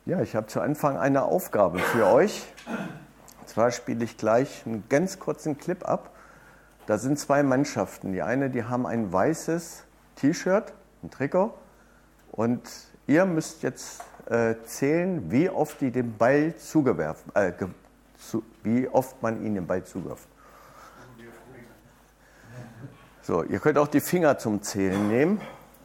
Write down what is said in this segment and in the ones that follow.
Ja, ich habe zu Anfang eine Aufgabe für euch. Und zwar spiele ich gleich einen ganz kurzen Clip ab. Da sind zwei Mannschaften. Die eine, die haben ein weißes T-Shirt, ein Trikot. Und ihr müsst jetzt zählen, wie oft die den Ball wie oft man ihnen den Ball zuwirft. So, ihr könnt auch die Finger zum Zählen nehmen.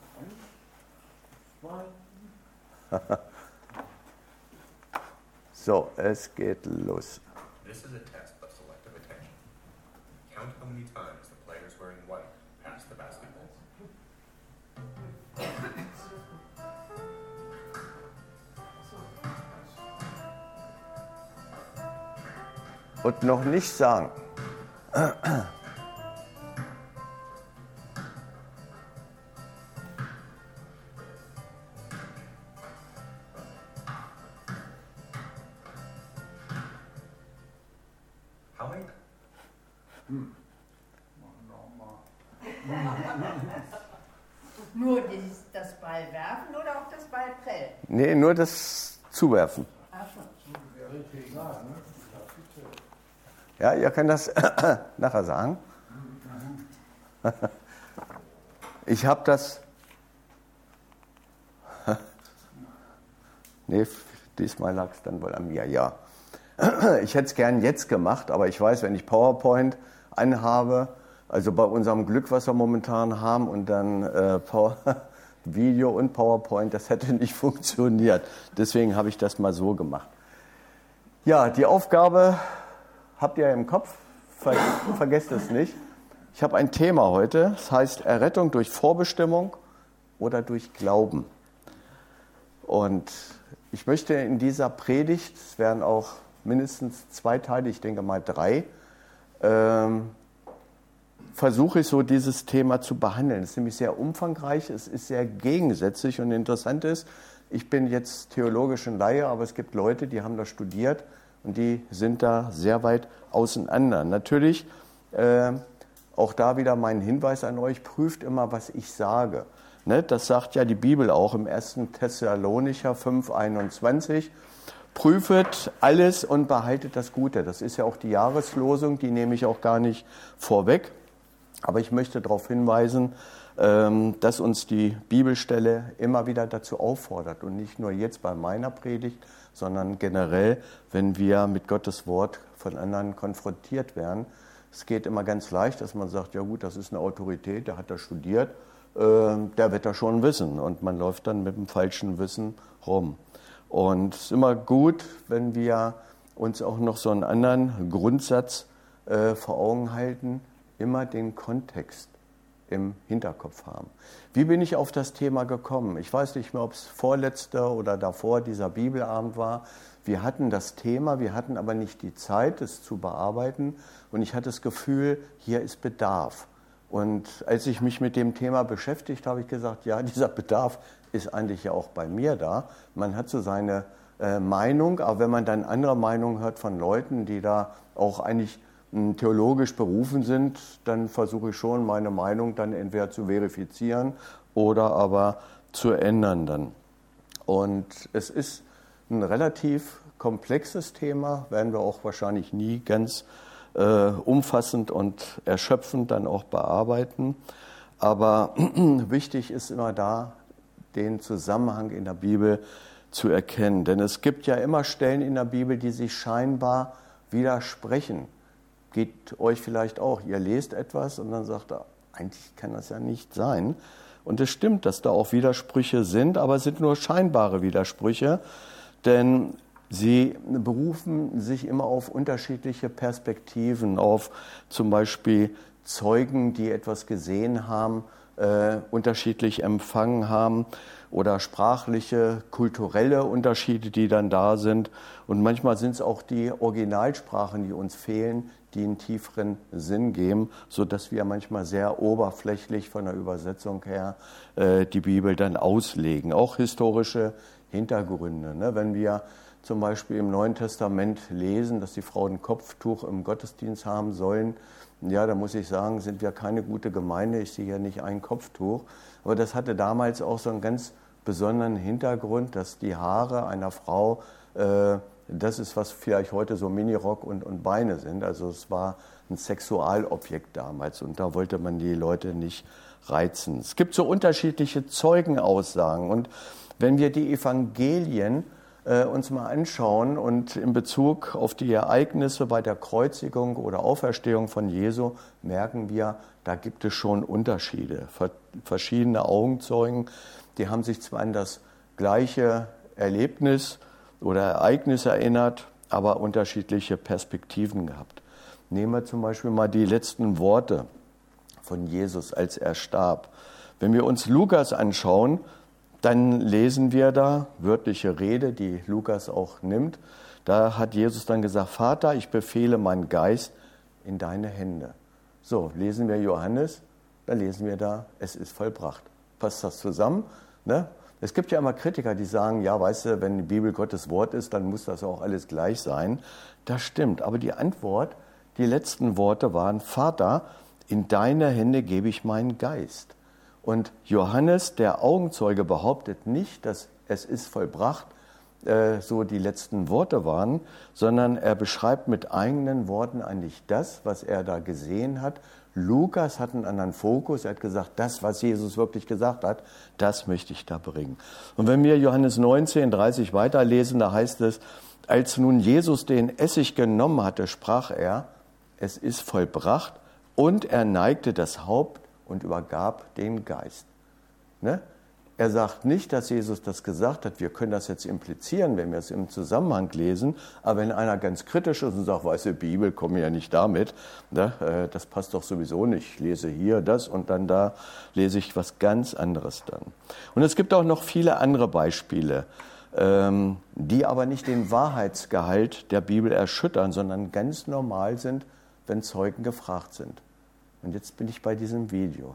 So, es geht los. This is a test of selective attention. Count how many times the players wearing white pass the basketball. Und noch nicht sagen. How many? Nur das Ball werfen oder auch das Ball prellen? Nee, nur das Zuwerfen. Ach so. Ja, ihr könnt das nachher sagen. Ich habe das... Nee, diesmal lag es dann wohl an mir, ja. Ich hätte es gern jetzt gemacht, aber ich weiß, wenn ich PowerPoint anhabe, also bei unserem Glück, was wir momentan haben, und dann Video und PowerPoint, das hätte nicht funktioniert. Deswegen habe ich das mal so gemacht. Ja, die Aufgabe habt ihr im Kopf, vergesst es nicht. Ich habe ein Thema heute, das heißt Errettung durch Vorbestimmung oder durch Glauben. Und ich möchte in dieser Predigt, es werden auch mindestens 2 Teile, ich denke mal 3, versuche ich so dieses Thema zu behandeln. Es ist nämlich sehr umfangreich, es ist sehr gegensätzlich und interessant ist, ich bin jetzt theologischer Laie, aber es gibt Leute, die haben das studiert und die sind da sehr weit auseinander. Natürlich, auch da wieder mein Hinweis an euch, prüft immer, was ich sage. Ne, das sagt ja die Bibel auch im 1. Thessalonicher 5,21. Prüfet alles und behaltet das Gute. Das ist ja auch die Jahreslosung, die nehme ich auch gar nicht vorweg. Aber ich möchte darauf hinweisen, dass uns die Bibelstelle immer wieder dazu auffordert. Und nicht nur jetzt bei meiner Predigt, sondern generell, wenn wir mit Gottes Wort von anderen konfrontiert werden. Es geht immer ganz leicht, dass man sagt, ja gut, das ist eine Autorität, der hat das studiert, der wird das schon wissen. Und man läuft dann mit dem falschen Wissen rum. Und es ist immer gut, wenn wir uns auch noch so einen anderen Grundsatz vor Augen halten, immer den Kontext im Hinterkopf haben. Wie bin ich auf das Thema gekommen? Ich weiß nicht mehr, ob es vorletzter oder davor dieser Bibelabend war. Wir hatten das Thema, wir hatten aber nicht die Zeit, es zu bearbeiten. Und ich hatte das Gefühl, hier ist Bedarf. Und als ich mich mit dem Thema beschäftigt habe, habe ich gesagt, ja, dieser Bedarf ist eigentlich ja auch bei mir da. Man hat so seine Meinung, aber wenn man dann andere Meinungen hört von Leuten, die da auch eigentlich theologisch berufen sind, dann versuche ich schon, meine Meinung dann entweder zu verifizieren oder aber zu ändern dann. Und es ist ein relativ komplexes Thema, werden wir auch wahrscheinlich nie ganz umfassend und erschöpfend dann auch bearbeiten. Aber wichtig ist immer da, den Zusammenhang in der Bibel zu erkennen. Denn es gibt ja immer Stellen in der Bibel, die sich scheinbar widersprechen. Geht euch vielleicht auch. Ihr lest etwas und dann sagt ihr, eigentlich kann das ja nicht sein. Und es stimmt, dass da auch Widersprüche sind, aber es sind nur scheinbare Widersprüche, denn sie berufen sich immer auf unterschiedliche Perspektiven, auf zum Beispiel Zeugen, die etwas gesehen haben, unterschiedlich empfangen haben oder sprachliche, kulturelle Unterschiede, die dann da sind. Und manchmal sind es auch die Originalsprachen, die uns fehlen, die einen tieferen Sinn geben, sodass wir manchmal sehr oberflächlich von der Übersetzung her die Bibel dann auslegen. Auch historische Hintergründe. Ne? Wenn wir zum Beispiel im Neuen Testament lesen, dass die Frauen ein Kopftuch im Gottesdienst haben sollen, ja, da muss ich sagen, sind wir keine gute Gemeinde. Ich sehe ja nicht ein Kopftuch. Aber das hatte damals auch so einen ganz besonderen Hintergrund, dass die Haare einer Frau, das ist, was vielleicht heute so Minirock und Beine sind. Also es war ein Sexualobjekt damals und da wollte man die Leute nicht reizen. Es gibt so unterschiedliche Zeugenaussagen und wenn wir die Evangelien uns mal anschauen und in Bezug auf die Ereignisse bei der Kreuzigung oder Auferstehung von Jesu, merken wir, da gibt es schon Unterschiede. Verschiedene Augenzeugen, die haben sich zwar an das gleiche Erlebnis oder Ereignis erinnert, aber unterschiedliche Perspektiven gehabt. Nehmen wir zum Beispiel mal die letzten Worte von Jesus, als er starb. Wenn wir uns Lukas anschauen, dann lesen wir da, wörtliche Rede, die Lukas auch nimmt, da hat Jesus dann gesagt, Vater, ich befehle meinen Geist in deine Hände. So, lesen wir Johannes, dann lesen wir da, es ist vollbracht. Passt das zusammen? Ne? Es gibt ja immer Kritiker, die sagen, ja, weißt du, wenn die Bibel Gottes Wort ist, dann muss das auch alles gleich sein. Das stimmt, aber die Antwort, die letzten Worte waren, Vater, in deine Hände gebe ich meinen Geist. Und Johannes, der Augenzeuge, behauptet nicht, dass es ist vollbracht, so die letzten Worte waren, sondern er beschreibt mit eigenen Worten eigentlich das, was er da gesehen hat. Lukas hat einen anderen Fokus. Er hat gesagt, das, was Jesus wirklich gesagt hat, das möchte ich da bringen. Und wenn wir Johannes 19:30 weiterlesen, da heißt es, als nun Jesus den Essig genommen hatte, sprach er, es ist vollbracht, und er neigte das Haupt und übergab den Geist. Ne? Er sagt nicht, dass Jesus das gesagt hat. Wir können das jetzt implizieren, wenn wir es im Zusammenhang lesen. Aber wenn einer ganz kritisch ist und sagt, weißt du, Bibel, komm ja nicht damit, ne? Das passt doch sowieso nicht. Ich lese hier das und dann da lese ich was ganz anderes dann. Und es gibt auch noch viele andere Beispiele, die aber nicht den Wahrheitsgehalt der Bibel erschüttern, sondern ganz normal sind, wenn Zeugen gefragt sind. Und jetzt bin ich bei diesem Video.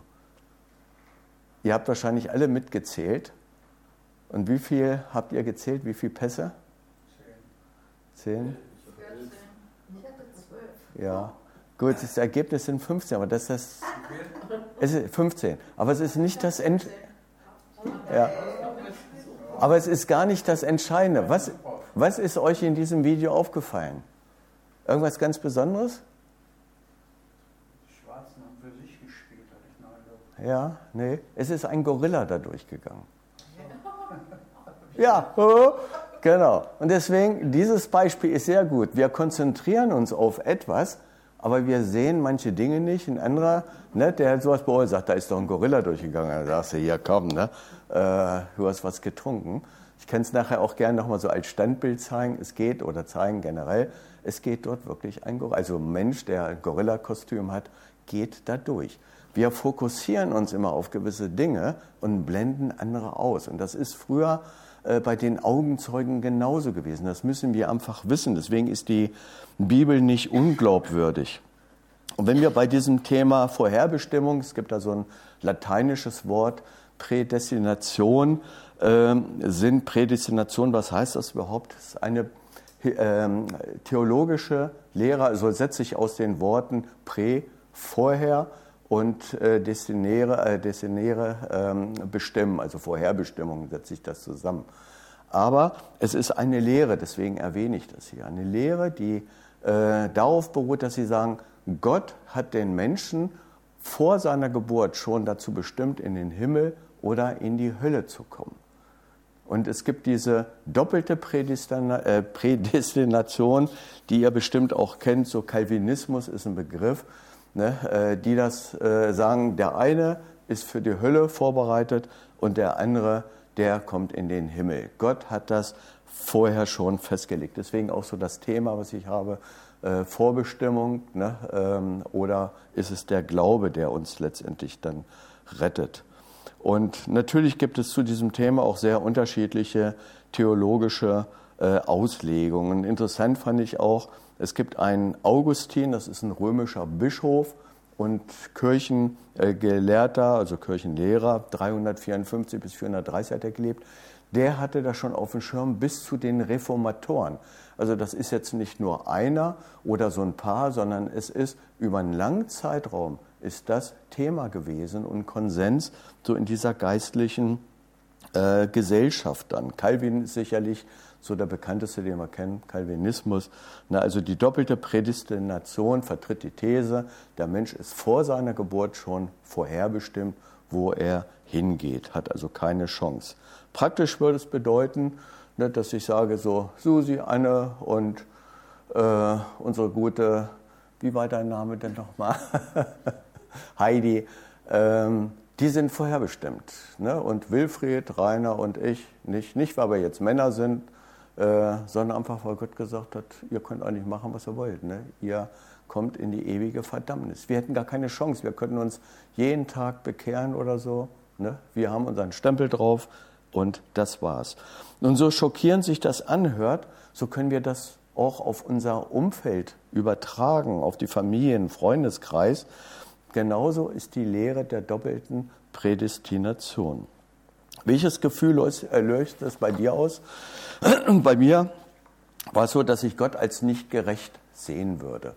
Ihr habt wahrscheinlich alle mitgezählt. Und wie viel habt ihr gezählt? Wie viele Pässe? 10? 14. Ich hatte 12. Ja. Gut, das Ergebnis sind 15, aber es ist 15. Aber es ist nicht das ja. Aber es ist gar nicht das Entscheidende. Was ist euch in diesem Video aufgefallen? Irgendwas ganz Besonderes? Ja, nee, es ist ein Gorilla da durchgegangen. Ja, genau. Und deswegen, dieses Beispiel ist sehr gut. Wir konzentrieren uns auf etwas, aber wir sehen manche Dinge nicht. Ein anderer, ne, der sowas beobachtet, sagt, da ist doch ein Gorilla durchgegangen. Dann sagst du, hier komm, ne, du hast was getrunken. Ich kann es nachher auch gerne nochmal so als Standbild zeigen. Es geht, oder zeigen generell, es geht dort wirklich ein Gorilla. Also ein Mensch, der ein Gorilla-Kostüm hat, geht da durch. Wir fokussieren uns immer auf gewisse Dinge und blenden andere aus. Und das ist früher bei den Augenzeugen genauso gewesen. Das müssen wir einfach wissen. Deswegen ist die Bibel nicht unglaubwürdig. Und wenn wir bei diesem Thema Vorherbestimmung, es gibt da so ein lateinisches Wort, Prädestination, sind Prädestination, was heißt das überhaupt? Das ist eine theologische Lehre, also setzt sich aus den Worten prä, vorher, und Destinäre bestimmen, also Vorherbestimmung setzt sich das zusammen. Aber es ist eine Lehre, deswegen erwähne ich das hier. Eine Lehre, die darauf beruht, dass sie sagen, Gott hat den Menschen vor seiner Geburt schon dazu bestimmt, in den Himmel oder in die Hölle zu kommen. Und es gibt diese doppelte Prädestination, die ihr bestimmt auch kennt, so Calvinismus ist ein Begriff, ne, die das sagen, der eine ist für die Hölle vorbereitet und der andere, der kommt in den Himmel. Gott hat das vorher schon festgelegt. Deswegen auch so das Thema, was ich habe, Vorbestimmung, ne, oder ist es der Glaube, der uns letztendlich dann rettet. Und natürlich gibt es zu diesem Thema auch sehr unterschiedliche theologische Auslegungen. Interessant fand ich auch, es gibt einen Augustin, das ist ein römischer Bischof und Kirchengelehrter, also Kirchenlehrer, 354 bis 430 hat er gelebt. Der hatte das schon auf dem Schirm bis zu den Reformatoren. Also das ist jetzt nicht nur einer oder so ein paar, sondern es ist über einen langen Zeitraum ist das Thema gewesen und Konsens so in dieser geistlichen Gesellschaft dann. Calvin ist sicherlich so der bekannteste, den wir kennen, Calvinismus. Also die doppelte Prädestination vertritt die These, der Mensch ist vor seiner Geburt schon vorherbestimmt, wo er hingeht, hat also keine Chance. Praktisch würde es bedeuten, dass ich sage so, Susi, Anne und unsere gute, wie war dein Name denn nochmal? Heidi, die sind vorherbestimmt. Und Wilfried, Rainer und ich nicht weil wir jetzt Männer sind, sondern einfach, weil Gott gesagt hat, ihr könnt eigentlich machen, was ihr wollt. Ihr kommt in die ewige Verdammnis. Wir hätten gar keine Chance, wir könnten uns jeden Tag bekehren oder so. Wir haben unseren Stempel drauf und das war's. Und so schockierend sich das anhört, so können wir das auch auf unser Umfeld übertragen, auf die Familien, Freundeskreis. Genauso ist die Lehre der doppelten Prädestination. Welches Gefühl löst das bei dir aus? Bei mir war es so, dass ich Gott als nicht gerecht sehen würde.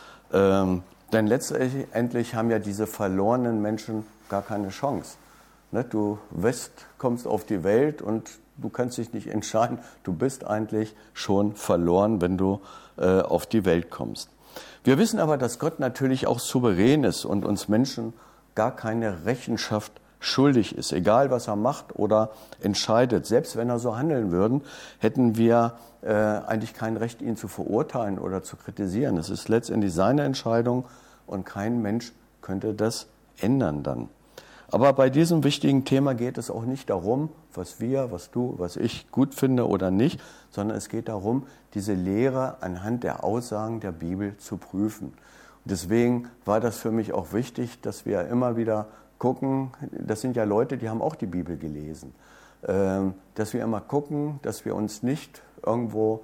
Denn letztendlich haben ja diese verlorenen Menschen gar keine Chance. Du kommst auf die Welt und du kannst dich nicht entscheiden. Du bist eigentlich schon verloren, wenn du auf die Welt kommst. Wir wissen aber, dass Gott natürlich auch souverän ist und uns Menschen gar keine Rechenschaft schuldig ist. Egal, was er macht oder entscheidet. Selbst wenn er so handeln würde, hätten wir eigentlich kein Recht, ihn zu verurteilen oder zu kritisieren. Es ist letztendlich seine Entscheidung und kein Mensch könnte das ändern dann. Aber bei diesem wichtigen Thema geht es auch nicht darum, was wir, was du, was ich gut finde oder nicht, sondern es geht darum, diese Lehre anhand der Aussagen der Bibel zu prüfen. Und deswegen war das für mich auch wichtig, dass wir immer wieder gucken, das sind ja Leute, die haben auch die Bibel gelesen, dass wir immer gucken, dass wir uns nicht irgendwo,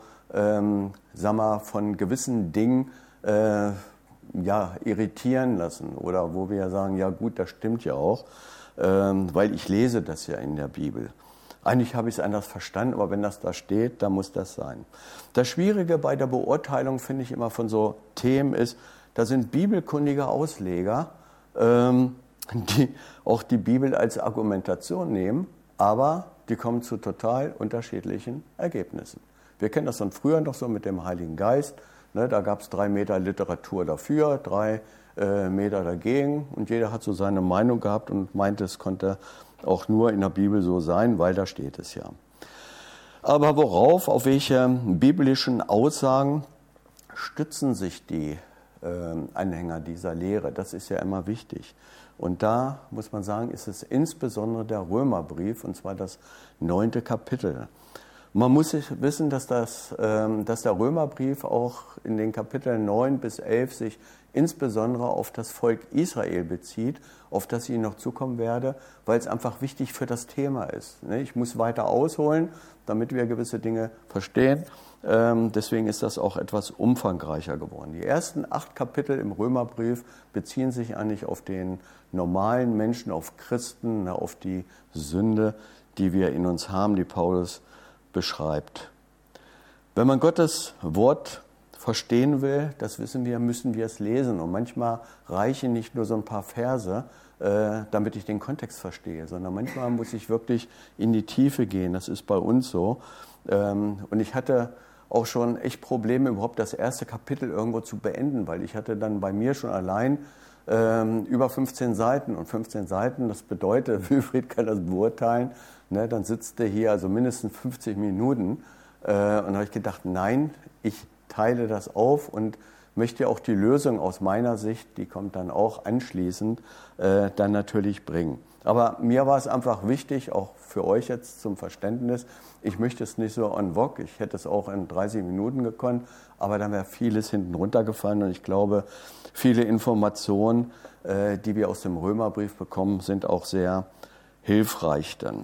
von gewissen Dingen irritieren lassen oder wo wir sagen, ja gut, das stimmt ja auch, weil ich lese das ja in der Bibel. Eigentlich habe ich es anders verstanden, aber wenn das da steht, dann muss das sein. Das Schwierige bei der Beurteilung, finde ich immer von so Themen ist, da sind bibelkundige Ausleger, die auch die Bibel als Argumentation nehmen, aber die kommen zu total unterschiedlichen Ergebnissen. Wir kennen das von früher noch so mit dem Heiligen Geist. Da gab es 3 Meter Literatur dafür, 3 Meter dagegen und jeder hat so seine Meinung gehabt und meinte, es konnte auch nur in der Bibel so sein, weil da steht es ja. Aber auf welche biblischen Aussagen stützen sich die Anhänger dieser Lehre? Das ist ja immer wichtig. Und da muss man sagen, ist es insbesondere der Römerbrief, und zwar das 9. Kapitel. Man muss wissen, dass der Römerbrief auch in den Kapiteln 9 bis 11 sich insbesondere auf das Volk Israel bezieht, auf das ich noch zukommen werde, weil es einfach wichtig für das Thema ist. Ich muss weiter ausholen, damit wir gewisse Dinge verstehen. Deswegen ist das auch etwas umfangreicher geworden. Die ersten 8 Kapitel im Römerbrief beziehen sich eigentlich auf den normalen Menschen, auf Christen, auf die Sünde, die wir in uns haben, die Paulus beschreibt. Wenn man Gottes Wort verstehen will, das wissen wir, müssen wir es lesen. Und manchmal reichen nicht nur so ein paar Verse, damit ich den Kontext verstehe, sondern manchmal muss ich wirklich in die Tiefe gehen. Das ist bei uns so. Und ich hatte auch schon echt Probleme, überhaupt das erste Kapitel irgendwo zu beenden, weil ich hatte dann bei mir schon allein über 15 Seiten. Und 15 Seiten, das bedeutet, Wilfried kann das beurteilen, dann sitzt er hier also mindestens 50 Minuten. Und da habe ich gedacht, nein, ich teile das auf und möchte auch die Lösung aus meiner Sicht, die kommt dann auch anschließend, dann natürlich bringen. Aber mir war es einfach wichtig, auch für euch jetzt zum Verständnis, ich möchte es nicht so en vogue, ich hätte es auch in 30 Minuten gekonnt, aber dann wäre vieles hinten runtergefallen und ich glaube, viele Informationen, die wir aus dem Römerbrief bekommen, sind auch sehr hilfreich dann.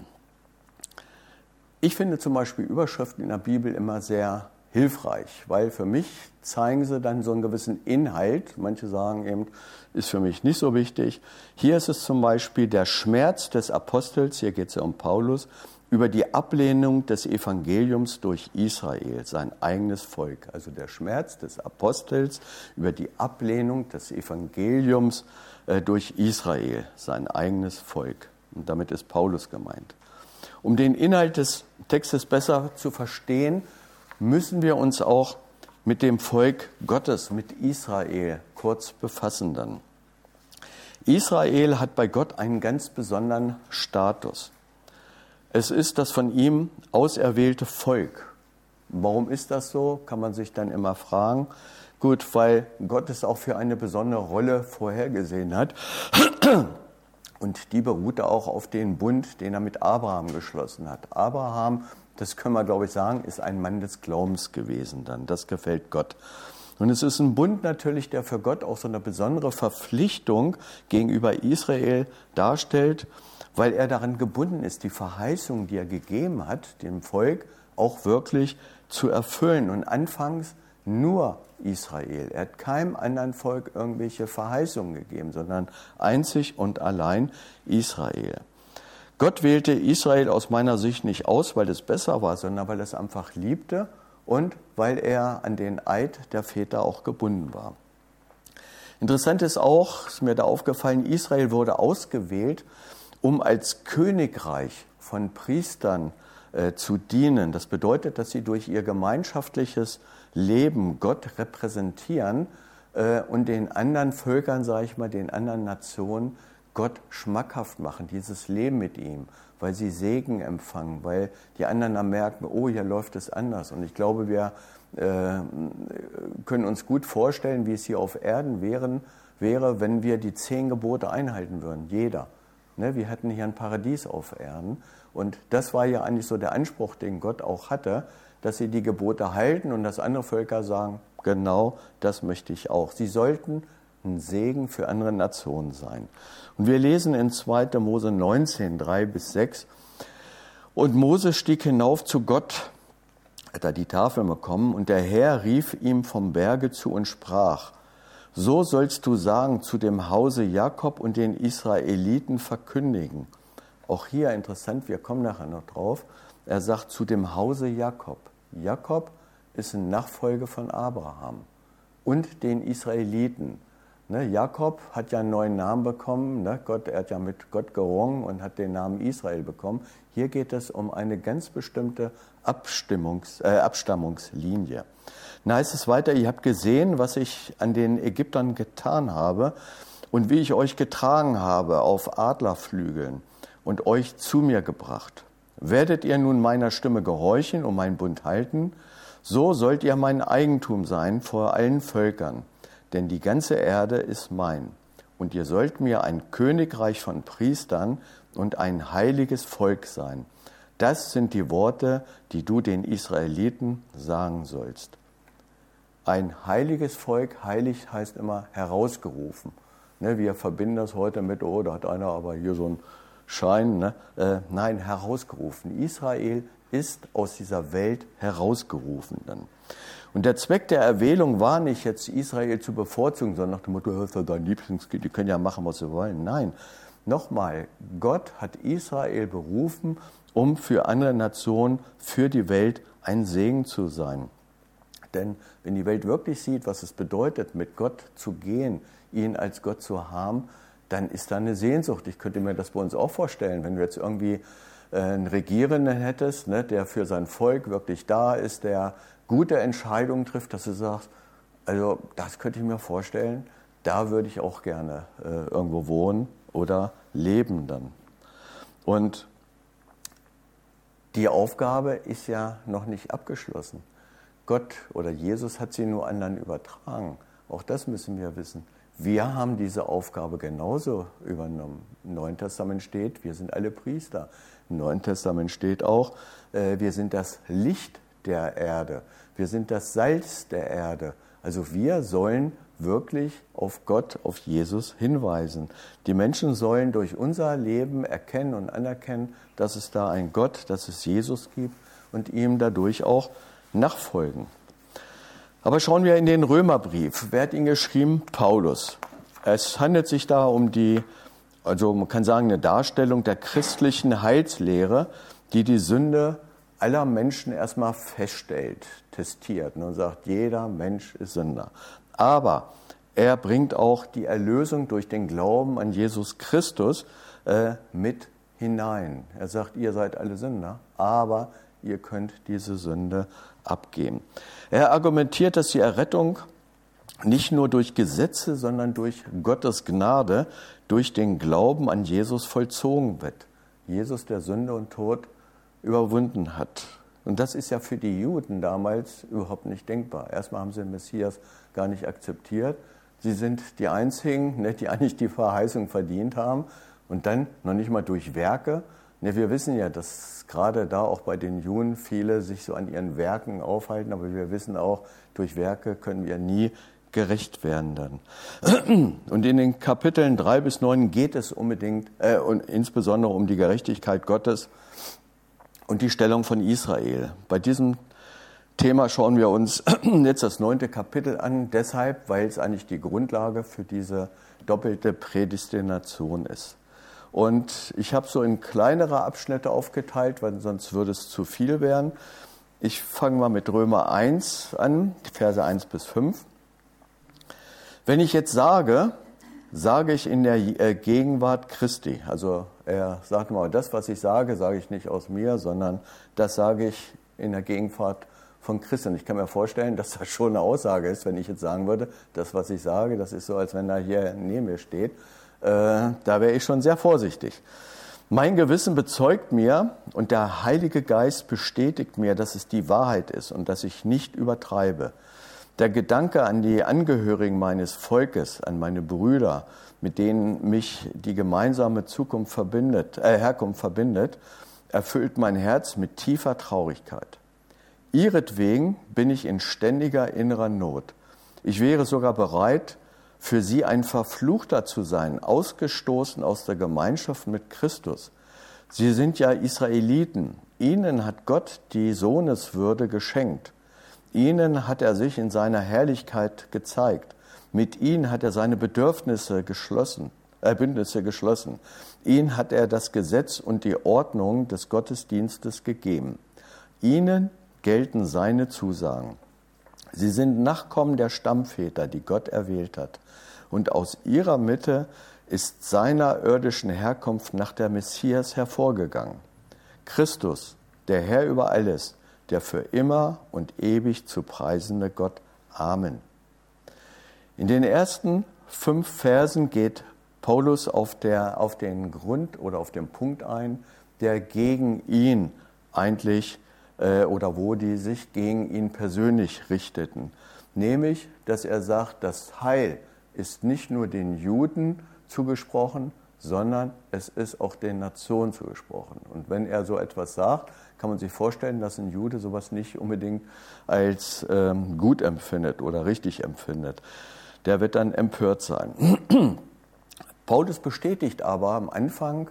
Ich finde zum Beispiel Überschriften in der Bibel immer sehr hilfreich, weil für mich zeigen sie dann so einen gewissen Inhalt. Manche sagen eben, ist für mich nicht so wichtig. Hier ist es zum Beispiel der Schmerz des Apostels, hier geht es ja um Paulus, über die Ablehnung des Evangeliums durch Israel, sein eigenes Volk. Also der Schmerz des Apostels über die Ablehnung des Evangeliums durch Israel, sein eigenes Volk. Und damit ist Paulus gemeint. Um den Inhalt des Textes besser zu verstehen, müssen wir uns auch mit dem Volk Gottes, mit Israel, kurz befassen dann. Israel hat bei Gott einen ganz besonderen Status. Es ist das von ihm auserwählte Volk. Warum ist das so, kann man sich dann immer fragen. Gut, weil Gott es auch für eine besondere Rolle vorhergesehen hat. Und die beruhte auch auf den Bund, den er mit Abraham geschlossen hat. Abraham, das können wir, glaube ich, sagen, ist ein Mann des Glaubens gewesen dann. Das gefällt Gott. Und es ist ein Bund natürlich, der für Gott auch so eine besondere Verpflichtung gegenüber Israel darstellt, weil er daran gebunden ist, die Verheißung, die er gegeben hat, dem Volk auch wirklich zu erfüllen. Und anfangs nur Israel. Er hat keinem anderen Volk irgendwelche Verheißungen gegeben, sondern einzig und allein Israel. Gott wählte Israel aus meiner Sicht nicht aus, weil es besser war, sondern weil er es einfach liebte und weil er an den Eid der Väter auch gebunden war. Interessant ist auch, ist mir da aufgefallen, Israel wurde ausgewählt, um als Königreich von Priestern zu dienen. Das bedeutet, dass sie durch ihr gemeinschaftliches Leben Gott repräsentieren und den anderen Völkern, sage ich mal, den anderen Nationen Gott schmackhaft machen, dieses Leben mit ihm, weil sie Segen empfangen, weil die anderen dann merken, oh, hier läuft es anders. Und ich glaube, wir können uns gut vorstellen, wie es hier auf Erden wäre, wenn wir die 10 Gebote einhalten würden, jeder. Ne, wir hätten hier ein Paradies auf Erden. Und das war ja eigentlich so der Anspruch, den Gott auch hatte, dass sie die Gebote halten und dass andere Völker sagen, genau das möchte ich auch. Sie sollten ein Segen für andere Nationen sein. Und wir lesen in 2. Mose 19, 3-6, und Mose stieg hinauf zu Gott, hat er die Tafel bekommen, und der Herr rief ihm vom Berge zu und sprach, so sollst du sagen zu dem Hause Jakob und den Israeliten verkündigen. Auch hier interessant, wir kommen nachher noch drauf, er sagt zu dem Hause Jakob. Jakob ist ein Nachfolger von Abraham und den Israeliten. Ne, Jakob hat ja einen neuen Namen bekommen, ne, er hat ja mit Gott gerungen und hat den Namen Israel bekommen. Hier geht es um eine ganz bestimmte Abstammungslinie. Dann heißt es weiter, ihr habt gesehen, was ich an den Ägyptern getan habe und wie ich euch getragen habe auf Adlerflügeln und euch zu mir gebracht. Werdet ihr nun meiner Stimme gehorchen und meinen Bund halten, so sollt ihr mein Eigentum sein vor allen Völkern, denn die ganze Erde ist mein. Und ihr sollt mir ein Königreich von Priestern und ein heiliges Volk sein. Das sind die Worte, die du den Israeliten sagen sollst. Ein heiliges Volk, heilig heißt immer herausgerufen. Ne, wir verbinden das heute mit, oh, da hat einer aber hier so einen Schein. Ne? Nein, herausgerufen. Israel ist aus dieser Welt herausgerufen dann. Und der Zweck der Erwählung war nicht, jetzt Israel zu bevorzugen, sondern nach dem Motto, das ist ja dein Lieblingskind, die können ja machen, was sie wollen. Nein, nochmal, Gott hat Israel berufen, um für andere Nationen, für die Welt ein Segen zu sein. Denn wenn die Welt wirklich sieht, was es bedeutet, mit Gott zu gehen, ihn als Gott zu haben, dann ist da eine Sehnsucht. Ich könnte mir das bei uns auch vorstellen, wenn du jetzt irgendwie einen Regierenden hättest, ne, der für sein Volk wirklich da ist, der gute Entscheidungen trifft, dass du sagst, also das könnte ich mir vorstellen, da würde ich auch gerne irgendwo wohnen oder leben dann. Und die Aufgabe ist ja noch nicht abgeschlossen. Gott oder Jesus hat sie nur anderen übertragen. Auch das müssen wir wissen. Wir haben diese Aufgabe genauso übernommen. Im Neuen Testament steht, wir sind alle Priester. Im Neuen Testament steht auch, wir sind das Licht der Erde. Wir sind das Salz der Erde. Also wir sollen wirklich auf Gott, auf Jesus hinweisen. Die Menschen sollen durch unser Leben erkennen und anerkennen, dass es da einen Gott, dass es Jesus gibt und ihm dadurch auch nachfolgen. Aber schauen wir in den Römerbrief. Wer hat ihn geschrieben? Paulus. Es handelt sich da um also man kann sagen, eine Darstellung der christlichen Heilslehre, die die Sünde aller Menschen erstmal feststellt, testiert und sagt, jeder Mensch ist Sünder. Aber er bringt auch die Erlösung durch den Glauben an Jesus Christus mit hinein. Er sagt, ihr seid alle Sünder, aber ihr könnt diese Sünde abgeben. Er argumentiert, dass die Errettung nicht nur durch Gesetze, sondern durch Gottes Gnade, durch den Glauben an Jesus vollzogen wird. Jesus, der Sünde und Tod überwunden hat. Und das ist ja für die Juden damals überhaupt nicht denkbar. Erstmal haben sie den Messias gar nicht akzeptiert. Sie sind die Einzigen, die eigentlich die Verheißung verdient haben. Und dann noch nicht mal durch Werke. Wir wissen ja, dass gerade da auch bei den Juden viele sich so an ihren Werken aufhalten. Aber wir wissen auch, durch Werke können wir nie gerecht werden dann. Und in den Kapiteln 3 bis 9 geht es unbedingt und insbesondere um die Gerechtigkeit Gottes und die Stellung von Israel. Bei diesem Thema schauen wir uns jetzt das 9. Kapitel an, deshalb, weil es eigentlich die Grundlage für diese doppelte Prädestination ist. Und ich habe so in kleinere Abschnitte aufgeteilt, weil sonst würde es zu viel werden. Ich fange mal mit Römer 1 an, Verse 1 bis 5. Wenn ich jetzt sage ich in der Gegenwart Christi. Also er sagt mal, das, was ich sage ich nicht aus mir, sondern das sage ich in der Gegenwart von Christi. Und ich kann mir vorstellen, dass das schon eine Aussage ist, wenn ich jetzt sagen würde, das, was ich sage, das ist so, als wenn er hier neben mir steht. Da wäre ich schon sehr vorsichtig. Mein Gewissen bezeugt mir und der Heilige Geist bestätigt mir, dass es die Wahrheit ist und dass ich nicht übertreibe. Der Gedanke an die Angehörigen meines Volkes, an meine Brüder, mit denen mich die gemeinsame Herkunft verbindet, erfüllt mein Herz mit tiefer Traurigkeit. Ihretwegen bin ich in ständiger innerer Not. Ich wäre sogar bereit, für sie ein Verfluchter zu sein, ausgestoßen aus der Gemeinschaft mit Christus. Sie sind ja Israeliten. Ihnen hat Gott die Sohneswürde geschenkt. Ihnen hat er sich in seiner Herrlichkeit gezeigt. Mit ihnen hat er seine Bündnisse geschlossen. Ihnen hat er das Gesetz und die Ordnung des Gottesdienstes gegeben. Ihnen gelten seine Zusagen. Sie sind Nachkommen der Stammväter, die Gott erwählt hat. Und aus ihrer Mitte ist seiner irdischen Herkunft nach der Messias hervorgegangen. Christus, der Herr über alles, der für immer und ewig zu preisende Gott. Amen. In den ersten 5 Versen geht Paulus auf den Grund oder auf den Punkt ein, der gegen ihn eigentlich oder wo die sich gegen ihn persönlich richteten. Nämlich, dass er sagt, das Heil ist nicht nur den Juden zugesprochen, sondern es ist auch den Nationen zugesprochen. Und wenn er so etwas sagt, kann man sich vorstellen, dass ein Jude sowas nicht unbedingt als gut empfindet oder richtig empfindet. Der wird dann empört sein. Paulus bestätigt aber am Anfang,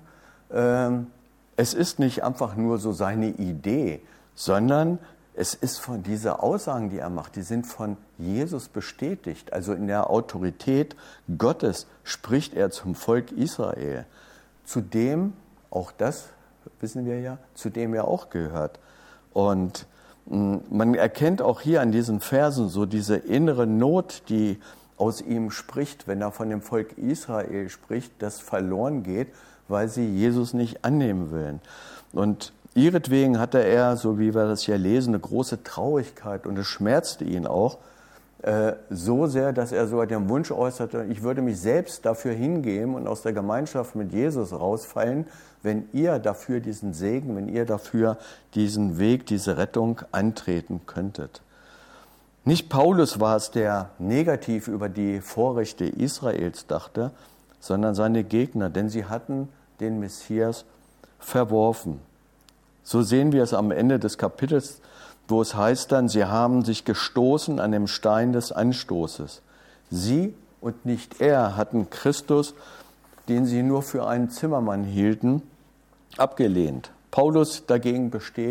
es ist nicht einfach nur so seine Idee, sondern es ist von dieser Aussagen, die er macht, die sind von Jesus bestätigt. Also in der Autorität Gottes spricht er zum Volk Israel, zu dem, auch das wissen wir ja, zu dem er auch gehört. Und man erkennt auch hier an diesen Versen so diese innere Not, die aus ihm spricht, wenn er von dem Volk Israel spricht, das verloren geht, weil sie Jesus nicht annehmen wollen. Und ihretwegen hatte er, so wie wir das hier lesen, eine große Traurigkeit und es schmerzte ihn auch so sehr, dass er sogar den Wunsch äußerte, ich würde mich selbst dafür hingeben und aus der Gemeinschaft mit Jesus rausfallen, wenn ihr dafür diesen Segen, wenn ihr dafür diesen Weg, diese Rettung antreten könntet. Nicht Paulus war es, der negativ über die Vorrechte Israels dachte, sondern seine Gegner, denn sie hatten den Messias verworfen. So sehen wir es am Ende des Kapitels, wo es heißt dann, sie haben sich gestoßen an dem Stein des Anstoßes. Sie und nicht er hatten Christus, den sie nur für einen Zimmermann hielten, abgelehnt. Paulus dagegen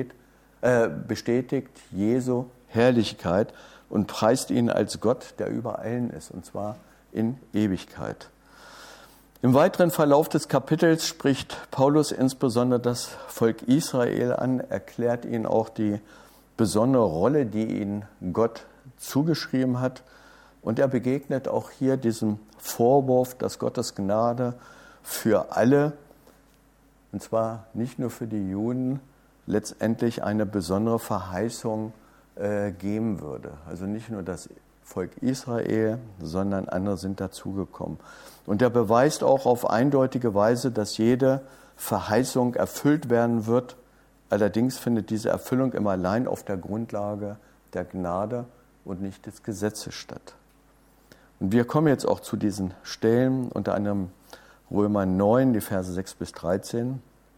bestätigt Jesu Herrlichkeit und preist ihn als Gott, der über allen ist, und zwar in Ewigkeit. Im weiteren Verlauf des Kapitels spricht Paulus insbesondere das Volk Israel an, erklärt ihnen auch die besondere Rolle, die ihnen Gott zugeschrieben hat. Und er begegnet auch hier diesem Vorwurf, dass Gottes Gnade für alle und zwar nicht nur für die Juden, letztendlich eine besondere Verheißung geben würde. Also nicht nur das Volk Israel, sondern andere sind dazugekommen. Und er beweist auch auf eindeutige Weise, dass jede Verheißung erfüllt werden wird. Allerdings findet diese Erfüllung immer allein auf der Grundlage der Gnade und nicht des Gesetzes statt. Und wir kommen jetzt auch zu diesen Stellen, unter anderem Römer 9, die Verse 6 bis 13.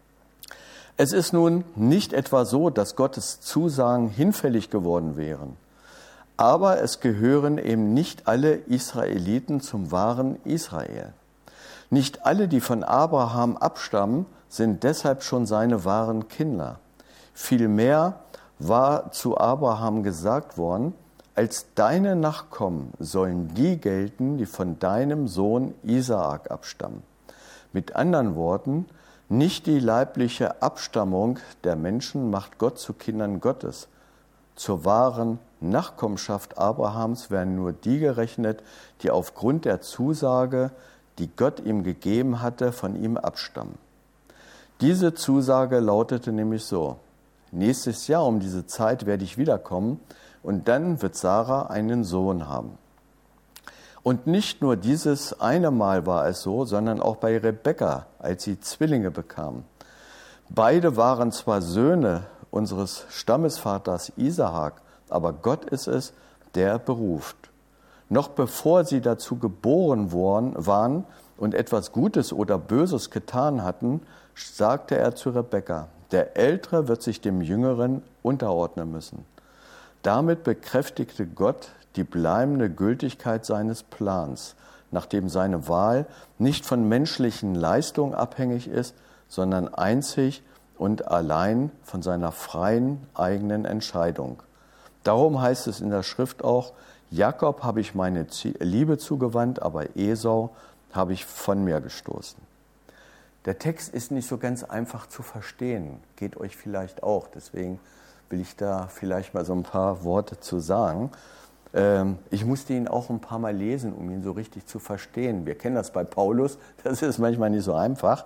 Es ist nun nicht etwa so, dass Gottes Zusagen hinfällig geworden wären. Aber es gehören eben nicht alle Israeliten zum wahren Israel. Nicht alle, die von Abraham abstammen, sind deshalb schon seine wahren Kinder. Vielmehr war zu Abraham gesagt worden, als deine Nachkommen sollen die gelten, die von deinem Sohn Isaak abstammen. Mit anderen Worten, nicht die leibliche Abstammung der Menschen macht Gott zu Kindern Gottes. Zur wahren Nachkommenschaft Abrahams werden nur die gerechnet, die aufgrund der Zusage, die Gott ihm gegeben hatte, von ihm abstammen. Diese Zusage lautete nämlich so: Nächstes Jahr um diese Zeit werde ich wiederkommen und dann wird Sarah einen Sohn haben. Und nicht nur dieses eine Mal war es so, sondern auch bei Rebekka, als sie Zwillinge bekam. Beide waren zwar Söhne unseres Stammesvaters Isaak, aber Gott ist es, der beruft. Noch bevor sie dazu geboren waren und etwas Gutes oder Böses getan hatten, sagte er zu Rebekka, der Ältere wird sich dem Jüngeren unterordnen müssen. Damit bekräftigte Gott die bleibende Gültigkeit seines Plans, nachdem seine Wahl nicht von menschlichen Leistungen abhängig ist, sondern einzig und allein von seiner freien eigenen Entscheidung. Darum heißt es in der Schrift auch, Jakob habe ich meine Liebe zugewandt, aber Esau habe ich von mir gestoßen. Der Text ist nicht so ganz einfach zu verstehen, geht euch vielleicht auch, deswegen will ich da vielleicht mal so ein paar Worte zu sagen. Ich musste ihn auch ein paar Mal lesen, um ihn so richtig zu verstehen. Wir kennen das bei Paulus, das ist manchmal nicht so einfach.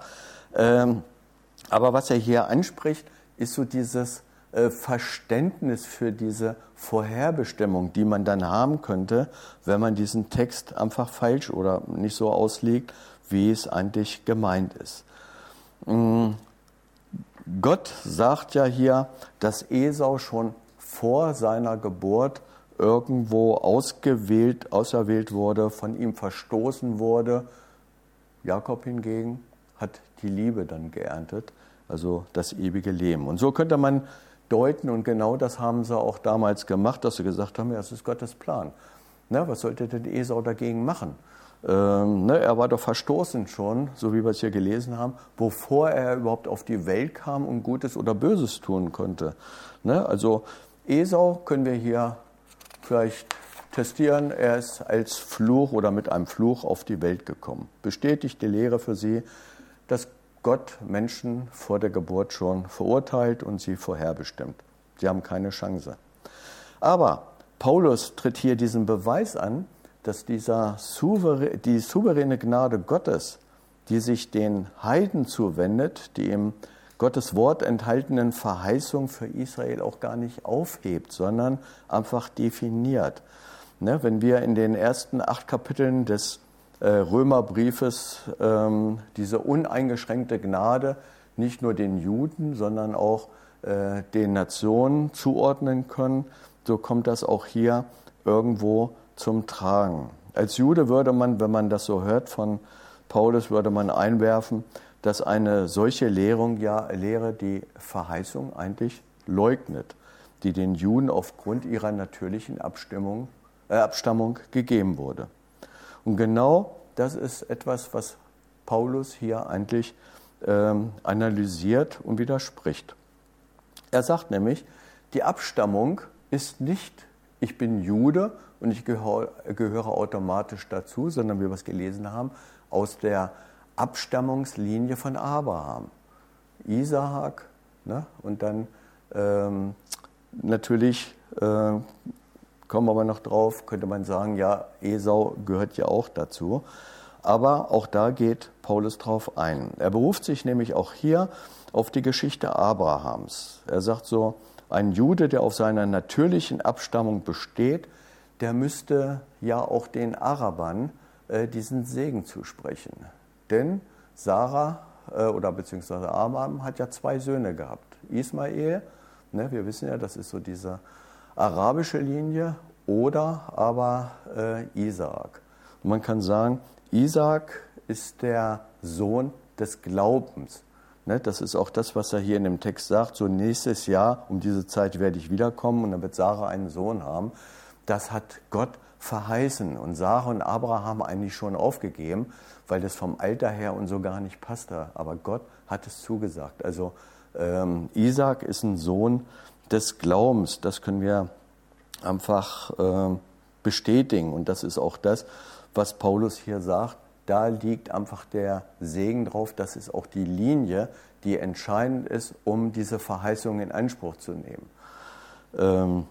Aber was er hier anspricht, ist so dieses Verständnis für diese Vorherbestimmung, die man dann haben könnte, wenn man diesen Text einfach falsch oder nicht so auslegt, wie es eigentlich gemeint ist. Gott sagt ja hier, dass Esau schon vor seiner Geburt irgendwo auserwählt wurde, von ihm verstoßen wurde. Jakob hingegen hat die Liebe dann geerntet, also das ewige Leben. Und so könnte man deuten, und genau das haben sie auch damals gemacht, dass sie gesagt haben, ja, das ist Gottes Plan. Na, was sollte denn Esau dagegen machen? Er war doch verstoßen schon, so wie wir es hier gelesen haben, bevor er überhaupt auf die Welt kam und Gutes oder Böses tun konnte. Also Esau können wir hier vielleicht testieren, er ist als Fluch oder mit einem Fluch auf die Welt gekommen. Bestätigt die Lehre für sie, dass Gott Menschen vor der Geburt schon verurteilt und sie vorherbestimmt. Sie haben keine Chance. Aber Paulus tritt hier diesen Beweis an, dass die souveräne Gnade Gottes, die sich den Heiden zuwendet, die im Gottes Wort enthaltenen Verheißung für Israel auch gar nicht aufhebt, sondern einfach definiert. Wenn wir in den ersten 8 Kapiteln des Römerbriefes diese uneingeschränkte Gnade nicht nur den Juden, sondern auch den Nationen zuordnen können, so kommt das auch hier irgendwo zum Tragen. Als Jude würde man, wenn man das so hört von Paulus, würde man einwerfen, dass eine solche Lehre die Verheißung eigentlich leugnet, die den Juden aufgrund ihrer natürlichen Abstammung gegeben wurde. Und genau das ist etwas, was Paulus hier eigentlich analysiert und widerspricht. Er sagt nämlich, die Abstammung ist nicht, ich bin Jude und ich gehöre automatisch dazu, sondern wie wir es gelesen haben, aus der Abstammungslinie von Abraham. Isaak, und dann natürlich kommen wir aber noch drauf, könnte man sagen, ja, Esau gehört ja auch dazu. Aber auch da geht Paulus drauf ein. Er beruft sich nämlich auch hier auf die Geschichte Abrahams. Er sagt so, ein Jude, der auf seiner natürlichen Abstammung besteht, der müsste ja auch den Arabern diesen Segen zusprechen. Denn Sarah oder beziehungsweise Abraham hat ja 2 Söhne gehabt. Ismael, ne, wir wissen ja, das ist so diese arabische Linie, oder aber Isaak. Und man kann sagen, Isaak ist der Sohn des Glaubens. Ne, das ist auch das, was er hier in dem Text sagt. So nächstes Jahr, um diese Zeit werde ich wiederkommen und dann wird Sarah einen Sohn haben. Das hat Gott verheißen. Und Sarah und Abraham haben eigentlich schon aufgegeben, weil das vom Alter her und so gar nicht passte. Aber Gott hat es zugesagt. Also Isaak ist ein Sohn des Glaubens. Das können wir einfach bestätigen. Und das ist auch das, was Paulus hier sagt. Da liegt einfach der Segen drauf. Das ist auch die Linie, die entscheidend ist, um diese Verheißung in Anspruch zu nehmen.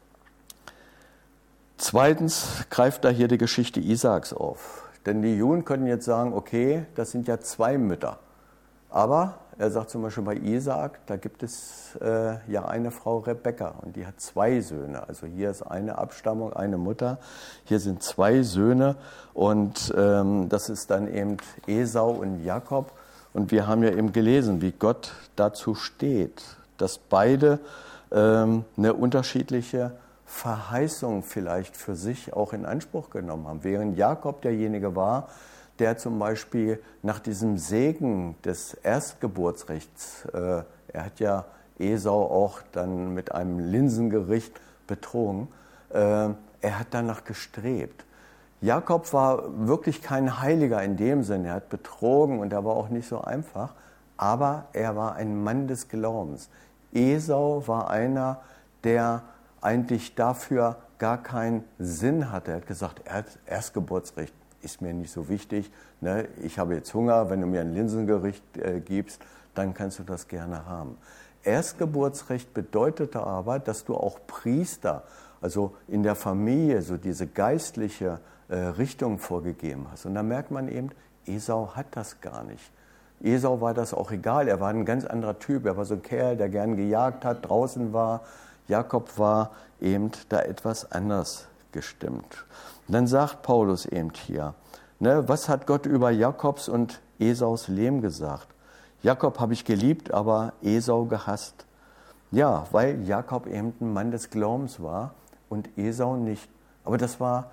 Zweitens greift da hier die Geschichte Isaaks auf. Denn die Juden können jetzt sagen, okay, das sind ja 2 Mütter. Aber er sagt zum Beispiel bei Isaak, da gibt es ja eine Frau Rebekka und die hat 2 Söhne. Also hier ist eine Abstammung, eine Mutter. Hier sind 2 Söhne und das ist dann eben Esau und Jakob. Und wir haben ja eben gelesen, wie Gott dazu steht, dass beide eine unterschiedliche Verheißung vielleicht für sich auch in Anspruch genommen haben. Während Jakob derjenige war, der zum Beispiel nach diesem Segen des Erstgeburtsrechts, er hat ja Esau auch dann mit einem Linsengericht betrogen, er hat danach gestrebt. Jakob war wirklich kein Heiliger in dem Sinne, er hat betrogen und er war auch nicht so einfach, aber er war ein Mann des Glaubens. Esau war einer, der eigentlich dafür gar keinen Sinn hatte. Er hat gesagt, Erstgeburtsrecht ist mir nicht so wichtig. Ne? Ich habe jetzt Hunger, wenn du mir ein Linsengericht gibst, dann kannst du das gerne haben. Erstgeburtsrecht bedeutete aber, dass du auch Priester, also in der Familie, so diese geistliche Richtung vorgegeben hast. Und da merkt man eben, Esau hat das gar nicht. Esau war das auch egal, er war ein ganz anderer Typ. Er war so ein Kerl, der gern gejagt hat, draußen war. Jakob war eben da etwas anders gestimmt. Und dann sagt Paulus eben hier, ne, was hat Gott über Jakobs und Esaus Leben gesagt? Jakob habe ich geliebt, aber Esau gehasst. Ja, weil Jakob eben ein Mann des Glaubens war und Esau nicht. Aber das war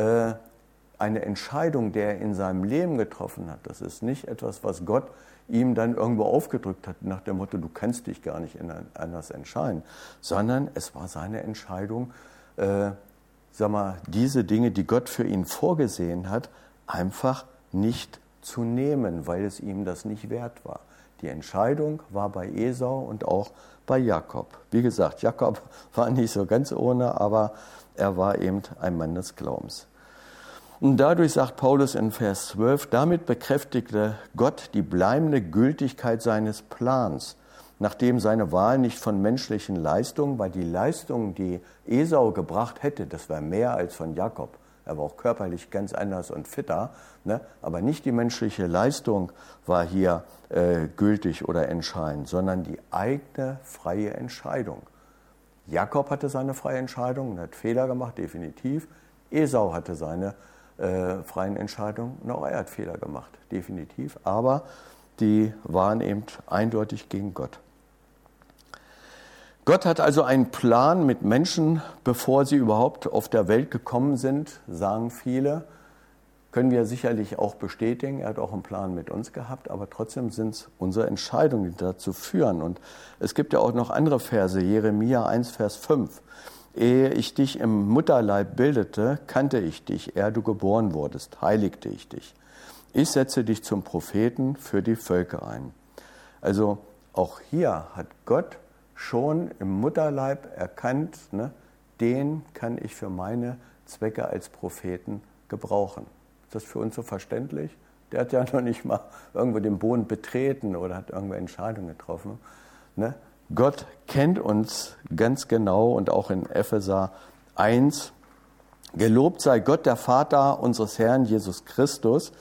eine Entscheidung, die er in seinem Leben getroffen hat. Das ist nicht etwas, was Gott ihm dann irgendwo aufgedrückt hat, nach dem Motto, du kannst dich gar nicht anders entscheiden, sondern es war seine Entscheidung, diese Dinge, die Gott für ihn vorgesehen hat, einfach nicht zu nehmen, weil es ihm das nicht wert war. Die Entscheidung war bei Esau und auch bei Jakob. Wie gesagt, Jakob war nicht so ganz ohne, aber er war eben ein Mann des Glaubens. Und dadurch sagt Paulus in Vers 12, damit bekräftigte Gott die bleibende Gültigkeit seines Plans, nachdem seine Wahl nicht von menschlichen Leistungen, weil die Leistungen, die Esau gebracht hätte, das war mehr als von Jakob. Er war auch körperlich ganz anders und fitter, ne? Aber nicht die menschliche Leistung war hier gültig oder entscheidend, sondern die eigene freie Entscheidung. Jakob hatte seine freie Entscheidung und hat Fehler gemacht, definitiv. Esau hatte seine freien Entscheidungen und auch er hat Fehler gemacht, definitiv. Aber die waren eben eindeutig gegen Gott. Gott hat also einen Plan mit Menschen, bevor sie überhaupt auf der Welt gekommen sind, sagen viele. Können wir sicherlich auch bestätigen. Er hat auch einen Plan mit uns gehabt, aber trotzdem sind es unsere Entscheidungen, die dazu führen. Und es gibt ja auch noch andere Verse, Jeremia 1, Vers 5. Ehe ich dich im Mutterleib bildete, kannte ich dich, ehe du geboren wurdest, heiligte ich dich. Ich setze dich zum Propheten für die Völker ein. Also auch hier hat Gott schon im Mutterleib erkannt, ne, den kann ich für meine Zwecke als Propheten gebrauchen. Ist das für uns so verständlich? Der hat ja noch nicht mal irgendwo den Boden betreten oder hat irgendwo Entscheidungen getroffen. Ne? Gott kennt uns ganz genau und auch in Epheser 1. Gelobt sei Gott, der Vater unseres Herrn Jesus Christus,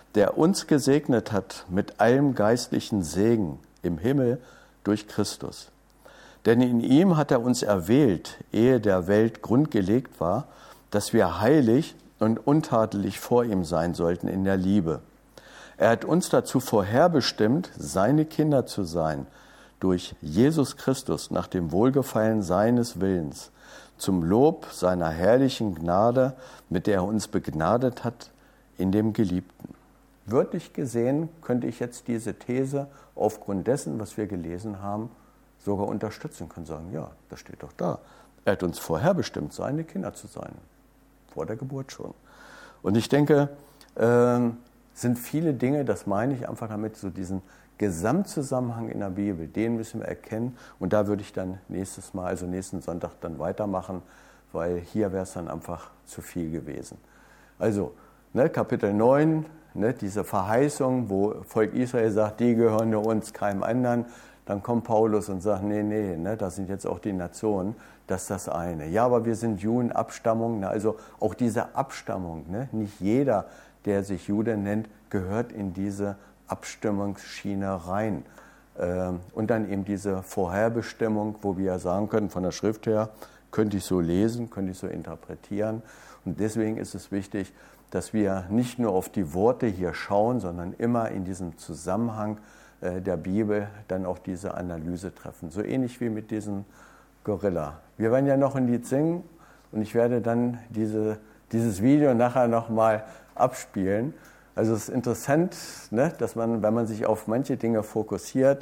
der uns gesegnet hat mit allem geistlichen Segen im Himmel durch Christus. Denn in ihm hat er uns erwählt, ehe der Welt Grund gelegt war, dass wir heilig und untadelig vor ihm sein sollten in der Liebe. Er hat uns dazu vorherbestimmt, seine Kinder zu sein, durch Jesus Christus nach dem Wohlgefallen seines Willens, zum Lob seiner herrlichen Gnade, mit der er uns begnadet hat in dem Geliebten. Wörtlich gesehen könnte ich jetzt diese These aufgrund dessen, was wir gelesen haben, sogar unterstützen können, sagen, ja, das steht doch da. Er hat uns vorherbestimmt, seine Kinder zu sein, vor der Geburt schon. Und ich denke, sind viele Dinge, das meine ich einfach damit, so diesen Gesamtzusammenhang in der Bibel, den müssen wir erkennen. Und da würde ich dann nächstes Mal, also nächsten Sonntag, dann weitermachen, weil hier wäre es dann einfach zu viel gewesen. Also, Kapitel 9, diese Verheißung, wo Volk Israel sagt, die gehören nur uns, keinem anderen. Dann kommt Paulus und sagt, nee, das sind jetzt auch die Nationen, das ist das eine. Ja, aber wir sind Juden, Abstammung, also auch diese Abstammung, nicht jeder, der sich Jude nennt, gehört in diese Abstimmungsschiene rein. Und dann eben diese Vorherbestimmung, wo wir ja sagen können, von der Schrift her, könnte ich so lesen, könnte ich so interpretieren. Und deswegen ist es wichtig, dass wir nicht nur auf die Worte hier schauen, sondern immer in diesem Zusammenhang der Bibel dann auch diese Analyse treffen. So ähnlich wie mit diesem Gorilla. Wir werden ja noch ein Lied singen und ich werde dann dieses Video nachher nochmal abspielen. Also es ist interessant, dass man, wenn man sich auf manche Dinge fokussiert,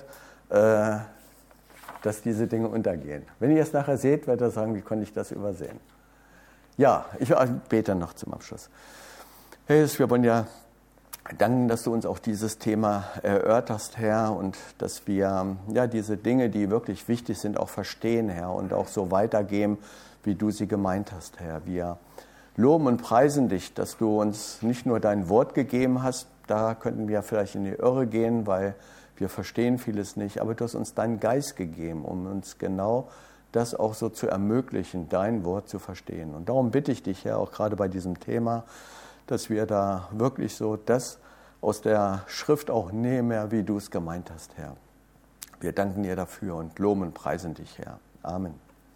dass diese Dinge untergehen. Wenn ihr es nachher seht, werdet ihr sagen, wie konnte ich das übersehen? Ja, ich bete noch zum Abschluss. Herr Jesus, wir wollen ja danken, dass du uns auch dieses Thema erörterst, Herr, und dass wir diese Dinge, die wirklich wichtig sind, auch verstehen, Herr, und auch so weitergeben, wie du sie gemeint hast, Herr. Wir loben und preisen dich, dass du uns nicht nur dein Wort gegeben hast, da könnten wir vielleicht in die Irre gehen, weil wir verstehen vieles nicht, aber du hast uns deinen Geist gegeben, um uns genau das auch so zu ermöglichen, dein Wort zu verstehen. Und darum bitte ich dich, Herr, auch gerade bei diesem Thema, dass wir da wirklich so das aus der Schrift auch nehmen, Herr, wie du es gemeint hast, Herr. Wir danken dir dafür und loben und preisen dich, Herr. Amen.